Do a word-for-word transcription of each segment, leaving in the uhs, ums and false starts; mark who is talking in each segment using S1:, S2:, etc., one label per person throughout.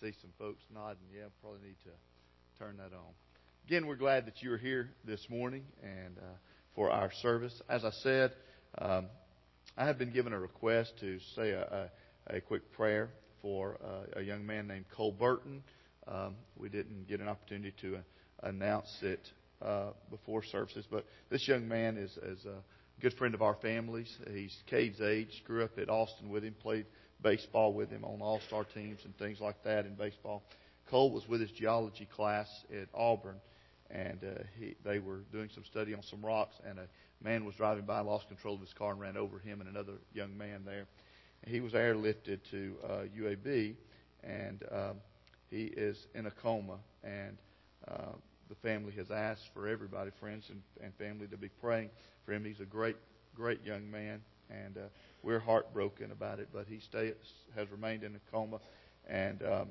S1: see some folks nodding. Yeah, probably need to turn that on. Again, we're glad that you're here this morning and uh, for our service. As I said, um, I have been given a request to say a, a, a quick prayer for uh, a young man named Cole Burton. Um, we didn't get an opportunity to uh, announce it uh, before services, but this young man is, is a good friend of our family's. He's Cade's age, grew up at Austin with him, played baseball with him on all-star teams and things like that in baseball. Cole was with his geology class at Auburn, and uh, he, they were doing some study on some rocks, and a man was driving by, lost control of his car, and ran over him and another young man there. And he was airlifted to uh, U A B, and um, he is in a coma, and uh, the family has asked for everybody, friends and, and family, to be praying for him. He's a great, great young man, and uh, we're heartbroken about it, but he stays, has remained in a coma, and um,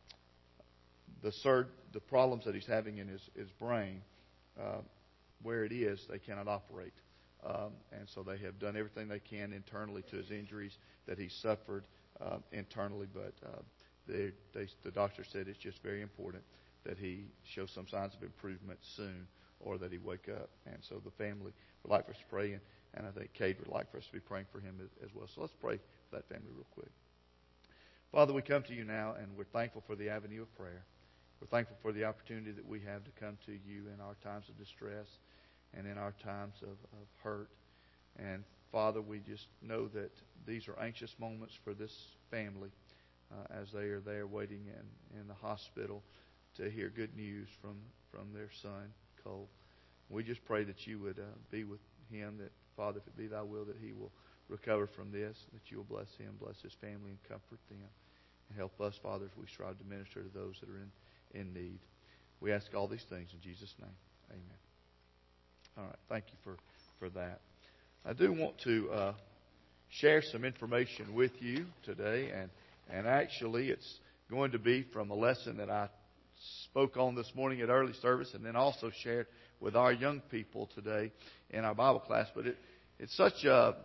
S1: the surge, the problems that he's having in his, his brain, uh, where it is, they cannot operate. Um, and so they have done everything they can internally to his injuries that he suffered uh, internally, but uh, they, they, the doctor said it's just very important that he show some signs of improvement soon, or that he wake up. And so the family would like for us to pray, and, and I think Cade would like for us to be praying for him as, as well. So let's pray for that family real quick. Father, we come to you now, and we're thankful for the avenue of prayer. We're thankful for the opportunity that we have to come to you in our times of distress and in our times of, of hurt. And Father, we just know that these are anxious moments for this family uh, as they are there waiting in, in the hospital to hear good news from, from their son, Cole. We just pray that you would uh, be with him, that, Father, if it be thy will, that he will recover from this, that you will bless him, bless his family, and comfort them. And help us, Father, as we strive to minister to those that are in, in need. We ask all these things in Jesus' name. Amen. All right. Thank you for, for that. I do want to uh, share some information with you today, and, and actually it's going to be from a lesson that I spoke on this morning at early service, and then also shared with our young people today in our Bible class. But it, it's such a,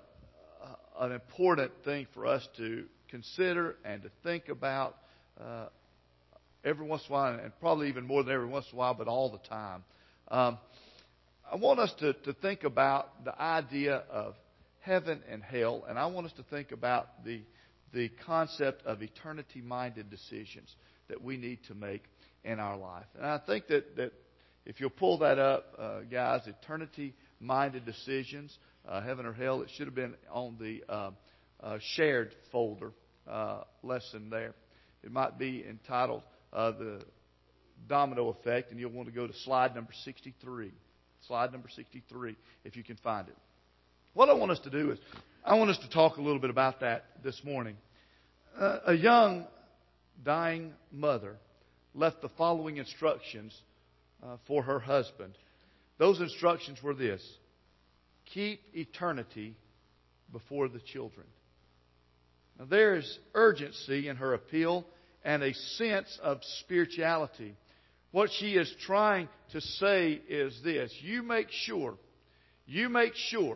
S1: an important thing for us to consider and to think about uh, every once in a while, and probably even more than every once in a while, but all the time. Um, I want us to, to think about the idea of heaven and hell, and I want us to think about the the concept of eternity-minded decisions that we need to make in our life. And I think that, that if you'll pull that up, uh, guys, eternity-minded decisions, uh, heaven or hell, it should have been on the uh, uh, shared folder uh, lesson there. It might be entitled uh, The Domino Effect, and you'll want to go to slide number sixty-three. Slide number sixty-three, if you can find it. What I want us to do is, I want us to talk a little bit about that this morning. Uh, a young, dying mother left the following instructions uh, for her husband. Those instructions were this: keep eternity before the children. Now, there is urgency in her appeal and a sense of spirituality. What she is trying to say is this: you make sure, you make sure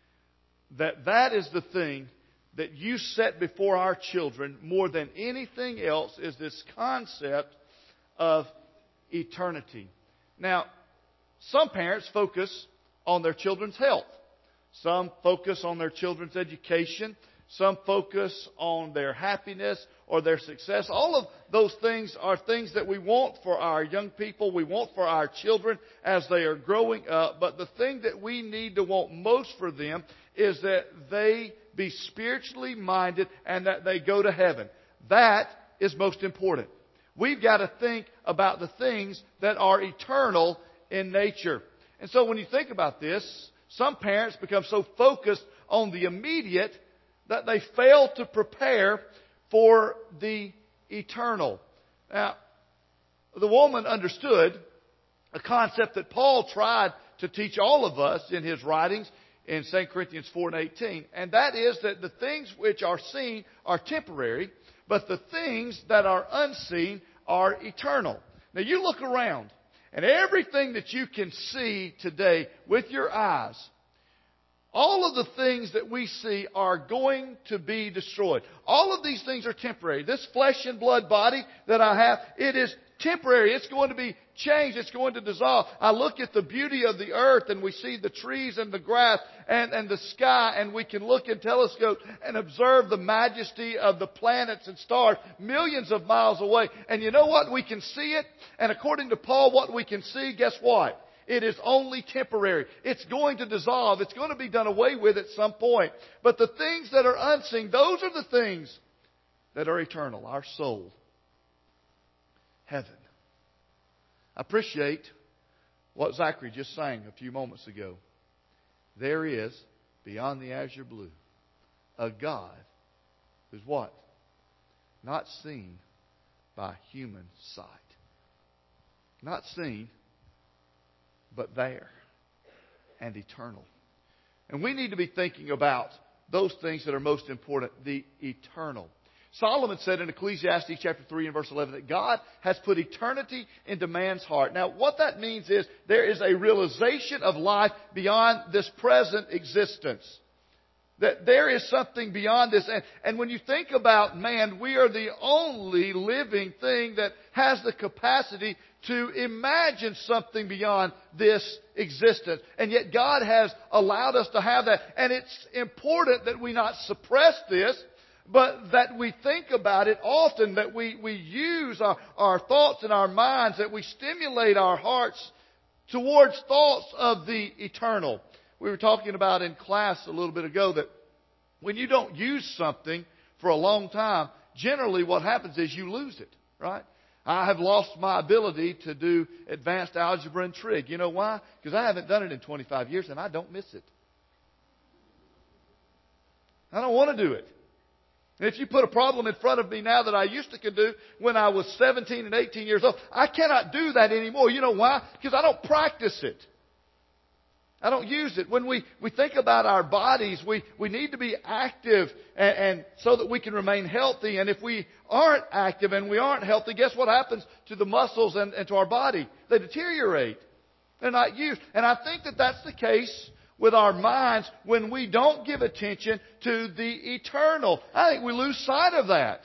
S1: that that is the thing that you set before our children more than anything else, is this concept of eternity. Now, some parents focus on their children's health. Some focus on their children's education. Some focus on their happiness or their success. All of those things are things that we want for our young people. We want for our children as they are growing up. But the thing that we need to want most for them is that they be spiritually minded and that they go to heaven. That is most important. We've got to think about the things that are eternal in nature. And so when you think about this, some parents become so focused on the immediate that they fail to prepare for the eternal. Now, the woman understood a concept that Paul tried to teach all of us in his writings in Second Corinthians four and eighteen. And that is that the things which are seen are temporary, but the things that are unseen are eternal. Now you look around, and everything that you can see today with your eyes, all of the things that we see are going to be destroyed. All of these things are temporary. This flesh and blood body that I have, it is temporary. It's going to be changed. It's going to dissolve. I look at the beauty of the earth and we see the trees and the grass and, and the sky, and we can look in telescopes and observe the majesty of the planets and stars millions of miles away. And you know what? We can see it. And according to Paul, what we can see, guess what? It is only temporary. It's going to dissolve. It's going to be done away with at some point. But the things that are unseen, those are the things that are eternal. Our soul. Heaven. I appreciate what Zachary just sang a few moments ago. There is, beyond the azure blue, a God who's what? Not seen by human sight. Not seen, but there and eternal. And we need to be thinking about those things that are most important, the eternal. Solomon said in Ecclesiastes chapter three and verse eleven that God has put eternity into man's heart. Now, what that means is there is a realization of life beyond this present existence. That there is something beyond this. And, and when you think about man, we are the only living thing that has the capacity to imagine something beyond this existence. And yet God has allowed us to have that. And it's important that we not suppress this, but that we think about it often, that we, we use our, our thoughts and our minds, that we stimulate our hearts towards thoughts of the eternal. We were talking about in class a little bit ago that when you don't use something for a long time, generally what happens is you lose it, right? I have lost my ability to do advanced algebra and trig. You know why? Because I haven't done it in twenty-five years and I don't miss it. I don't want to do it. And if you put a problem in front of me now that I used to could do when I was seventeen and eighteen years old, I cannot do that anymore. You know why? Because I don't practice it. I don't use it. When we, we think about our bodies, we, we need to be active and, and so that we can remain healthy. And if we aren't active and we aren't healthy, guess what happens to the muscles and, and to our body? They deteriorate. They're not used. And I think that that's the case with our minds when we don't give attention to the eternal. I think we lose sight of that.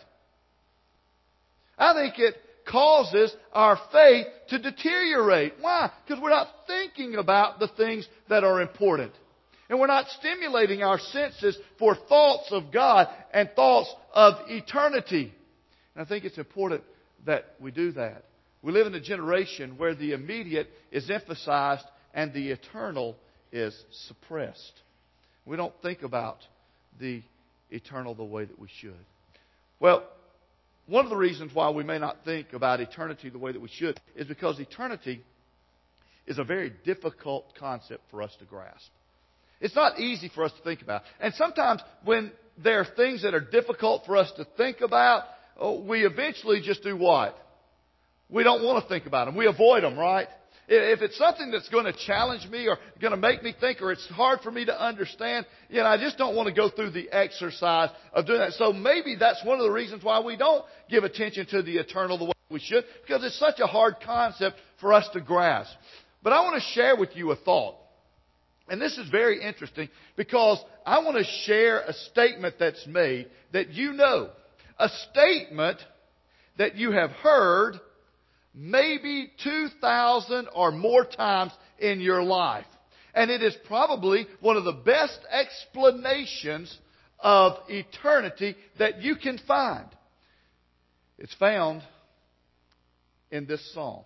S1: I think it causes our faith to deteriorate. Why? Because we're not thinking about the things that are important. And we're not stimulating our senses for thoughts of God and thoughts of eternity. And I think it's important that we do that. We live in a generation where the immediate is emphasized and the eternal is suppressed. We don't think about the eternal the way that we should. Well, one of the reasons why we may not think about eternity the way that we should is because eternity is a very difficult concept for us to grasp. It's not easy for us to think about. And sometimes when there are things that are difficult for us to think about, we eventually just do what? We don't want to think about them. We avoid them, right? If it's something that's going to challenge me or going to make me think or it's hard for me to understand, you know, I just don't want to go through the exercise of doing that. So maybe that's one of the reasons why we don't give attention to the eternal the way we should, because it's such a hard concept for us to grasp. But I want to share with you a thought. And this is very interesting because I want to share a statement that's made that you know. A statement that you have heard maybe two thousand or more times in your life. And it is probably one of the best explanations of eternity that you can find. It's found in this song.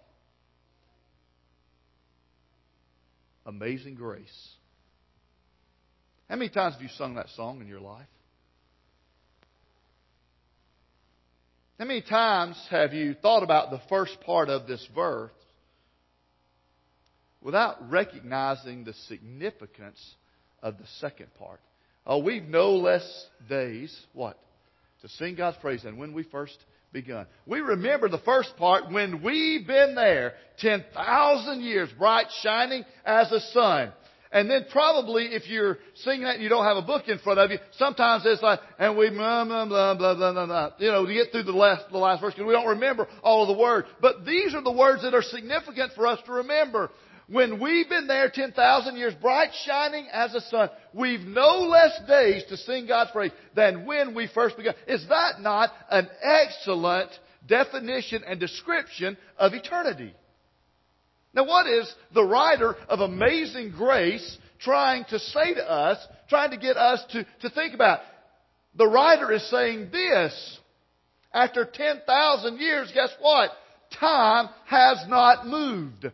S1: Amazing Grace. How many times have you sung that song in your life? How many times have you thought about the first part of this verse without recognizing the significance of the second part? Oh, we've no less days, what? To sing God's praise than when we first begun. We remember the first part when we've been there ten thousand years, bright, shining as a sun. And then probably if you're singing that and you don't have a book in front of you, sometimes it's like, and we blah, blah, blah, blah, blah, blah, blah. You know, to get through the last, the last verse because we don't remember all of the words. But these are the words that are significant for us to remember. When we've been there ten thousand years, bright shining as a sun, we've no less days to sing God's praise than when we first began. Is that not an excellent definition and description of eternity? Now, what is the writer of Amazing Grace trying to say to us, trying to get us to, to think about? The writer is saying this. After ten thousand years, guess what? Time has not moved.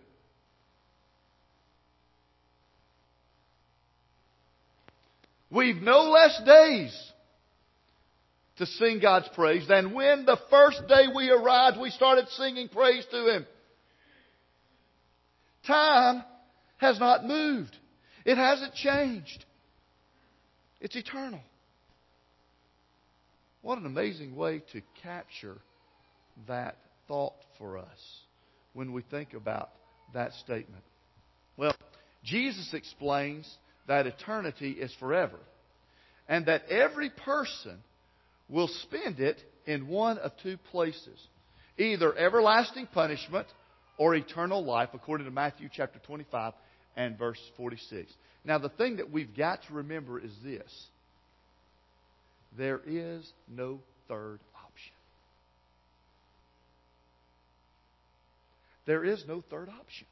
S1: We've no less days to sing God's praise than when the first day we arrived, we started singing praise to Him. Time has not moved. It hasn't changed. It's eternal. What an amazing way to capture that thought for us when we think about that statement. Well, Jesus explains that eternity is forever, and that every person will spend it in one of two places. Either everlasting punishment or eternal life, according to Matthew chapter twenty-five and verse forty-six. Now, the thing that we've got to remember is this. There is no third option. There is no third option.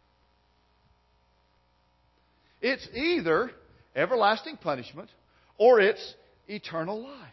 S1: It's either everlasting punishment or it's eternal life.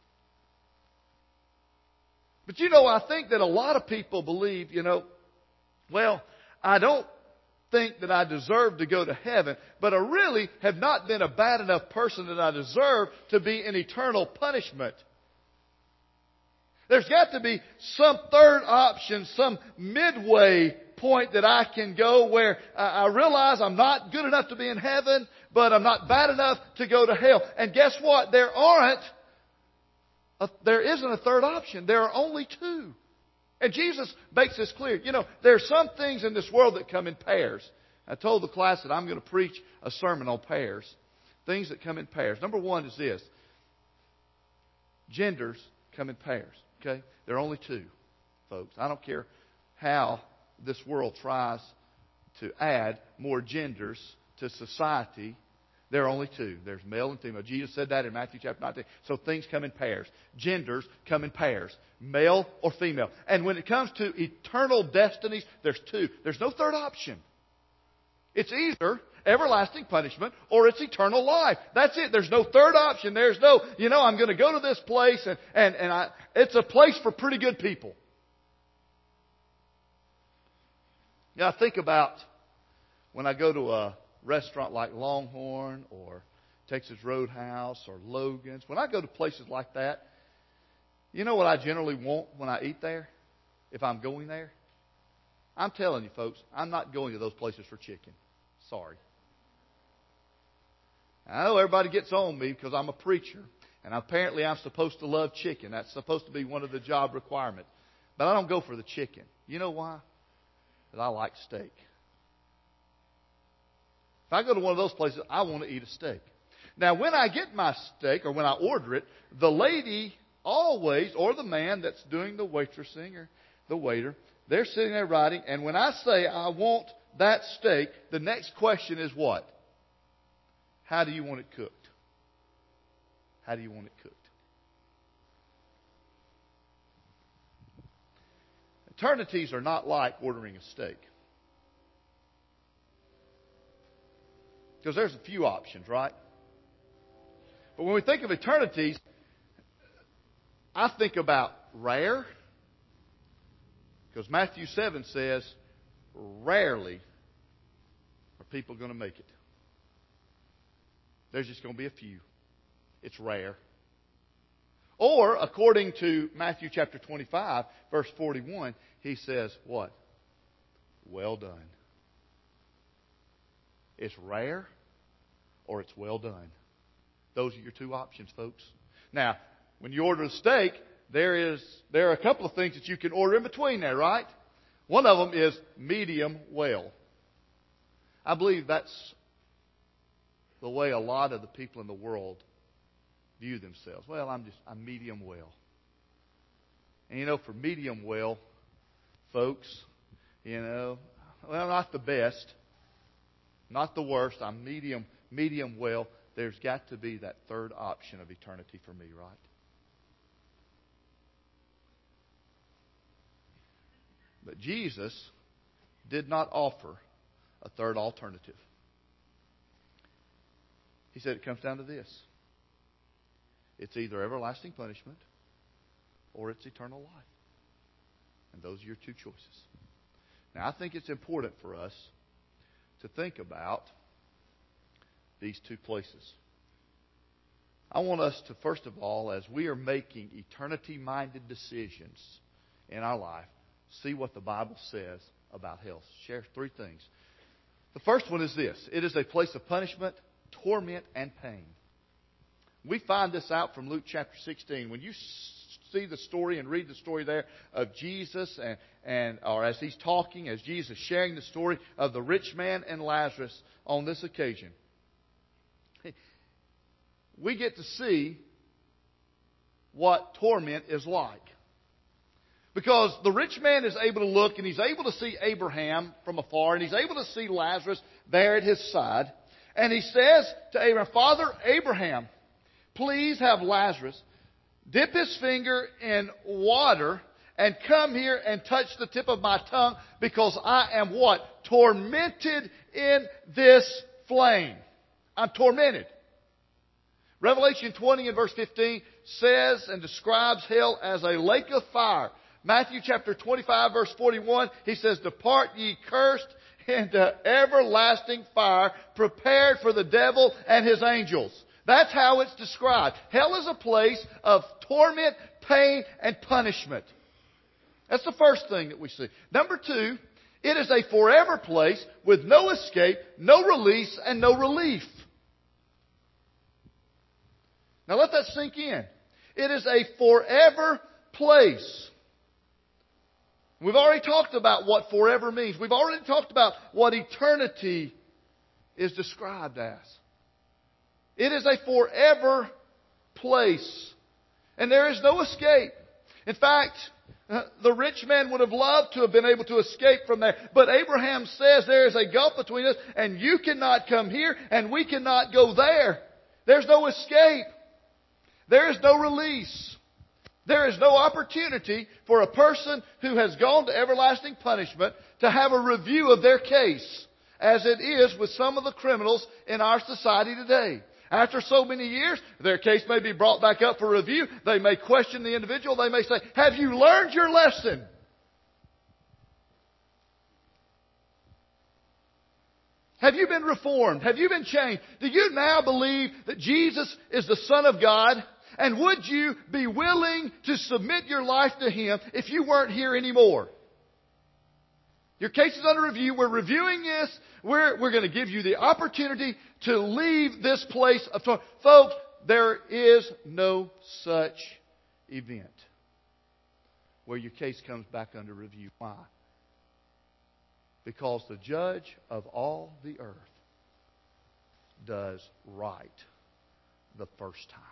S1: But you know, I think that a lot of people believe, you know, well, I don't think that I deserve to go to heaven, but I really have not been a bad enough person that I deserve to be in eternal punishment. There's got to be some third option, some midway point that I can go where I realize I'm not good enough to be in heaven, but I'm not bad enough to go to hell. And guess what? There aren't, a, there isn't a third option. There are only two. And Jesus makes this clear. You know, there are some things in this world that come in pairs. I told the class that I'm going to preach a sermon on pairs. Things that come in pairs. Number one is this. Genders come in pairs. Okay? There are only two, folks. I don't care how this world tries to add more genders to society. There are only two. There's male and female. Jesus said that in Matthew chapter nineteen. So things come in pairs. Genders come in pairs. Male or female. And when it comes to eternal destinies, there's two. There's no third option. It's either everlasting punishment or it's eternal life. That's it. There's no third option. There's no, you know, I'm going to go to this place and, and, and I, it's a place for pretty good people. Yeah, I think about when I go to a restaurant like Longhorn or Texas Roadhouse or Logan's. When I go to places like that, you know what I generally want when I eat there? If I'm going there? I'm telling you, folks, I'm not going to those places for chicken. Sorry. I know everybody gets on me because I'm a preacher, and apparently I'm supposed to love chicken. That's supposed to be one of the job requirements. But I don't go for the chicken. You know why? Because I like steak. If I go to one of those places, I want to eat a steak. Now, when I get my steak, or when I order it, the lady always, or the man that's doing the waitressing or the waiter, they're sitting there writing, and when I say I want that steak, the next question is what? How do you want it cooked? How do you want it cooked? Eternities are not like ordering a steak. Because there's a few options, right? But when we think of eternities, I think about rare. Because Matthew seven says, rarely are people going to make it. There's just going to be a few. It's rare. Or, according to Matthew chapter twenty-five, verse forty-one, he says, what? Well done. It's rare or it's well done. Those are your two options, folks. Now, when you order a steak, there is there are a couple of things that you can order in between there, right? One of them is medium well. I believe that's the way a lot of the people in the world view themselves. Well, I'm just I'm medium well. And you know, for medium well, folks, you know, well, not the best. not the worst. I'm medium, medium well. There's got to be that third option of eternity for me, right? But Jesus did not offer a third alternative. He said it comes down to this. It's either everlasting punishment or it's eternal life. And those are your two choices. Now, I think it's important for us to think about these two places. I want us to, first of all, as we are making eternity-minded decisions in our life, see what the Bible says about hell. Share three things. The first one is this. It is a place of punishment, torment, and pain. We find this out from Luke chapter sixteen. When you see the story and read the story there of Jesus, and, and or as He's talking, as Jesus is sharing the story of the rich man and Lazarus on this occasion, we get to see what torment is like. Because the rich man is able to look and he's able to see Abraham from afar, and he's able to see Lazarus there at his side. And he says to Abraham, Father Abraham, please have Lazarus dip his finger in water and come here and touch the tip of my tongue, because I am what? Tormented in this flame. I'm tormented. Revelation twenty and verse fifteen says and describes hell as a lake of fire. Matthew chapter twenty-five verse forty-one, he says, depart ye cursed into everlasting fire, prepared for the devil and his angels. That's how it's described. Hell is a place of torment, pain, and punishment. That's the first thing that we see. Number two, it is a forever place with no escape, no release, and no relief. Now let that sink in. It is a forever place. We've already talked about what forever means. We've already talked about what eternity is described as. It is a forever place. And there is no escape. In fact, the rich man would have loved to have been able to escape from there. But Abraham says there is a gulf between us, and you cannot come here and we cannot go there. There's no escape. There is no release. There is no opportunity for a person who has gone to everlasting punishment to have a review of their case, as it is with some of the criminals in our society today. After so many years, their case may be brought back up for review. They may question the individual. They may say, have you learned your lesson? Have you been reformed? Have you been changed? Do you now believe that Jesus is the Son of God? And would you be willing to submit your life to Him if you weren't here anymore? Your case is under review. We're reviewing this. We're, we're going to give you the opportunity to leave this place of torment. Folks, there is no such event where your case comes back under review. Why? Because the judge of all the earth does right the first time.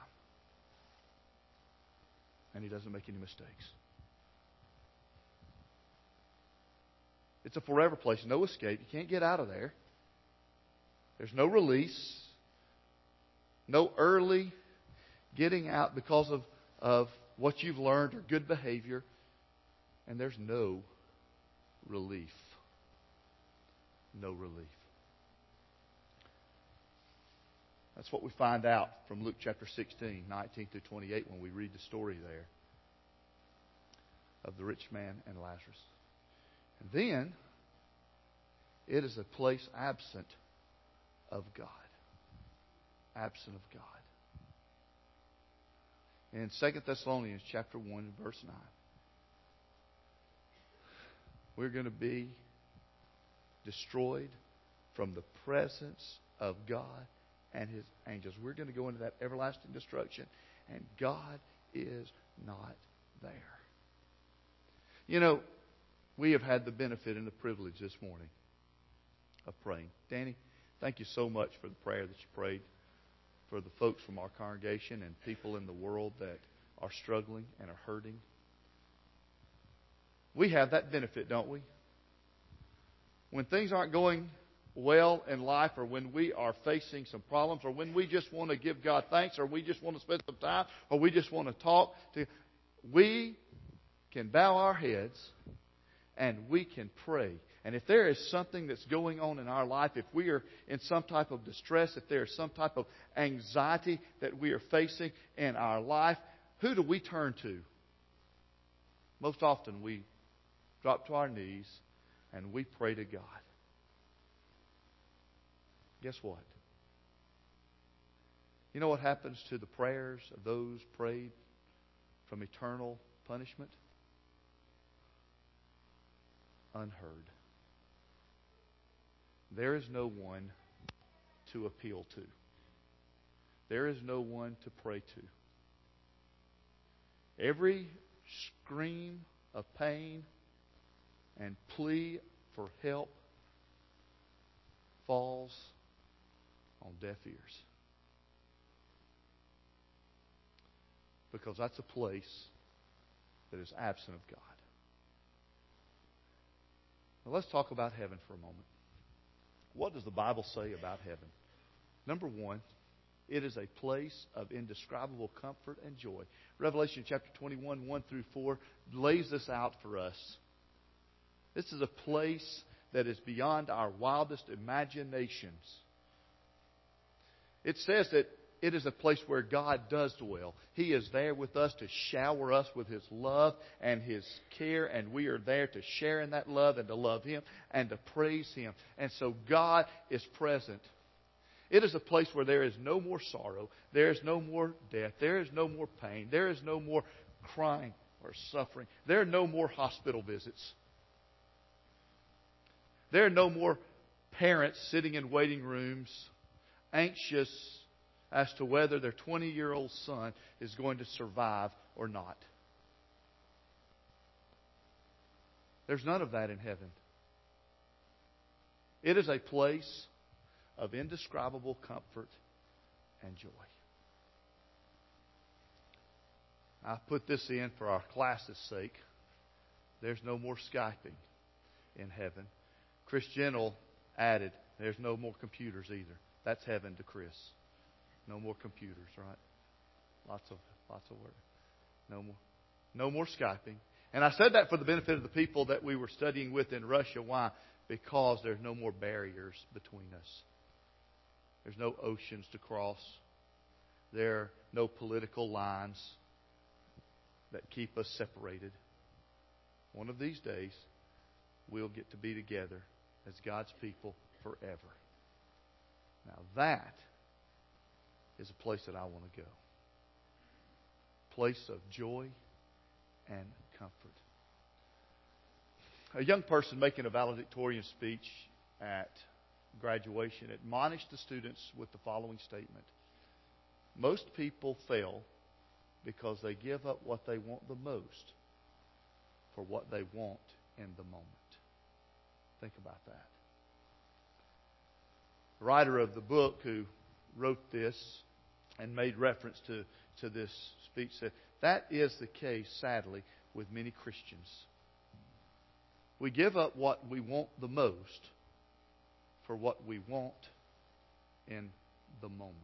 S1: And He doesn't make any mistakes. It's a forever place. No escape. You can't get out of there. There's no release. No early getting out because of, of what you've learned or good behavior. And there's no relief. No relief. That's what we find out from Luke chapter sixteen, nineteen through twenty-eight, when we read the story there of the rich man and Lazarus. And then, it is a place absent of God. Absent of God. In Second Thessalonians chapter one, verse nine, we're going to be destroyed from the presence of God and His angels. We're going to go into that everlasting destruction, and God is not there. You know, we have had the benefit and the privilege this morning of praying. Danny, thank you so much for the prayer that you prayed for the folks from our congregation and people in the world that are struggling and are hurting. We have that benefit, don't we? When things aren't going well in life, or when we are facing some problems, or when we just want to give God thanks, or we just want to spend some time, or we just want to talk, to, we can bow our heads and we can pray. And if there is something that's going on in our life, if we are in some type of distress, if there is some type of anxiety that we are facing in our life, who do we turn to? Most often we drop to our knees and we pray to God. Guess what? You know what happens to the prayers of those prayed from eternal punishment? Unheard. There is no one to appeal to. There is no one to pray to. Every scream of pain and plea for help falls on deaf ears. Because that's a place that is absent of God. Now let's talk about heaven for a moment. What does the Bible say about heaven? Number one, it is a place of indescribable comfort and joy. Revelation chapter twenty-one, one through four lays this out for us. This is a place that is beyond our wildest imaginations. It says that it is a place where God does dwell. He is there with us to shower us with His love and His care, and we are there to share in that love and to love Him and to praise Him. And so God is present. It is a place where there is no more sorrow, there is no more death, there is no more pain, there is no more crying or suffering, there are no more hospital visits. There are no more parents sitting in waiting rooms anxious as to whether their twenty-year-old son is going to survive or not. There's none of that in heaven. It is a place of indescribable comfort and joy. I put this in for our class's sake. There's no more Skyping in heaven. Chris Gentle added, there's no more computers either. That's heaven to Chris. No more computers, right? Lots of lots of work. No more no more Skyping. And I said that for the benefit of the people that we were studying with in Russia. Why? Because there's no more barriers between us. There's no oceans to cross. There are no political lines that keep us separated. One of these days, we'll get to be together as God's people forever. Now that is a place that I want to go. Place of joy and comfort. A young person making a valedictorian speech at graduation admonished the students with the following statement. Most people fail because they give up what they want the most for what they want in the moment. Think about that. The writer of the book who wrote this and made reference to, to this speech said, that is the case, sadly, with many Christians. We give up what we want the most for what we want in the moment.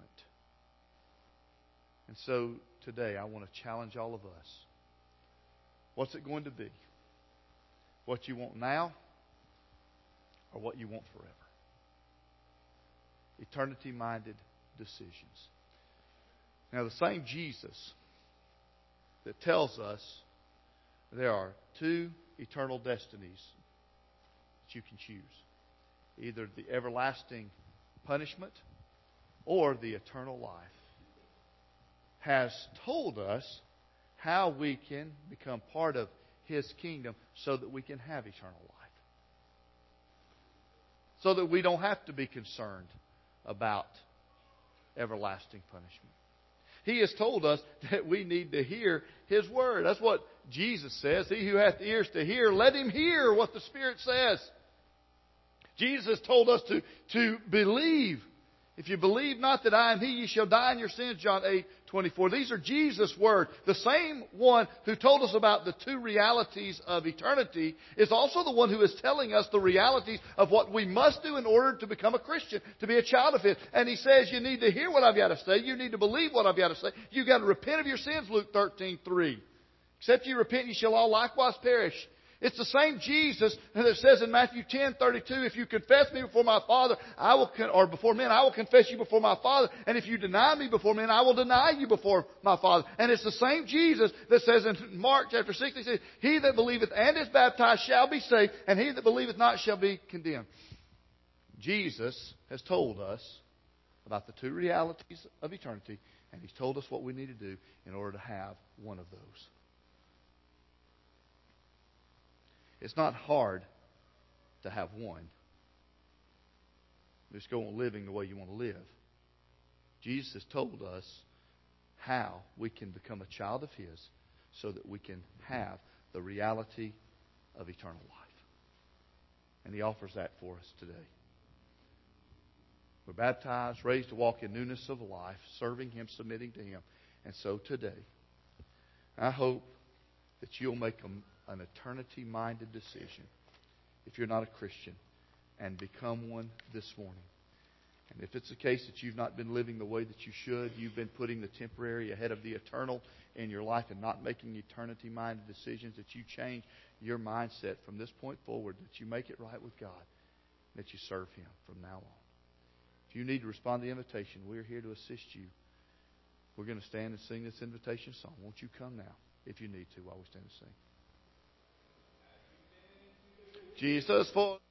S1: And so today I want to challenge all of us. What's it going to be? What you want now or what you want forever? Eternity-minded decisions. Now, the same Jesus that tells us there are two eternal destinies that you can choose. Either the everlasting punishment or the eternal life, has told us how we can become part of His kingdom so that we can have eternal life. So that we don't have to be concerned about everlasting punishment. He has told us that we need to hear His Word. That's what Jesus says. He who hath ears to hear, let him hear what the Spirit says. Jesus told us to, to believe If you believe not that I am He, ye shall die in your sins, John eight twenty-four. These are Jesus' words. The same one who told us about the two realities of eternity is also the one who is telling us the realities of what we must do in order to become a Christian, to be a child of His. And He says you need to hear what I've got to say. You need to believe what I've got to say. You've got to repent of your sins, Luke thirteen three. Except you repent, you shall all likewise perish. It's the same Jesus that says in Matthew ten thirty-two, if you confess me before my Father, I will, or before men, I will confess you before my Father. And if you deny me before men, I will deny you before my Father. And it's the same Jesus that says in Mark chapter six, He says, he that believeth and is baptized shall be saved, and he that believeth not shall be condemned. Jesus has told us about the two realities of eternity, and He's told us what we need to do in order to have one of those. It's not hard to have one. Just go on living the way you want to live. Jesus has told us how we can become a child of His so that we can have the reality of eternal life. And He offers that for us today. We're baptized, raised to walk in newness of life, serving Him, submitting to Him. And so today, I hope that you'll make a an eternity-minded decision, if you're not a Christian, and become one this morning. And if it's the case that you've not been living the way that you should, you've been putting the temporary ahead of the eternal in your life and not making eternity-minded decisions, that you change your mindset from this point forward, that you make it right with God, that you serve Him from now on. If you need to respond to the invitation, we're here to assist you. We're going to stand and sing this invitation song. Won't you come now, if you need to, while we stand and sing. Jesus for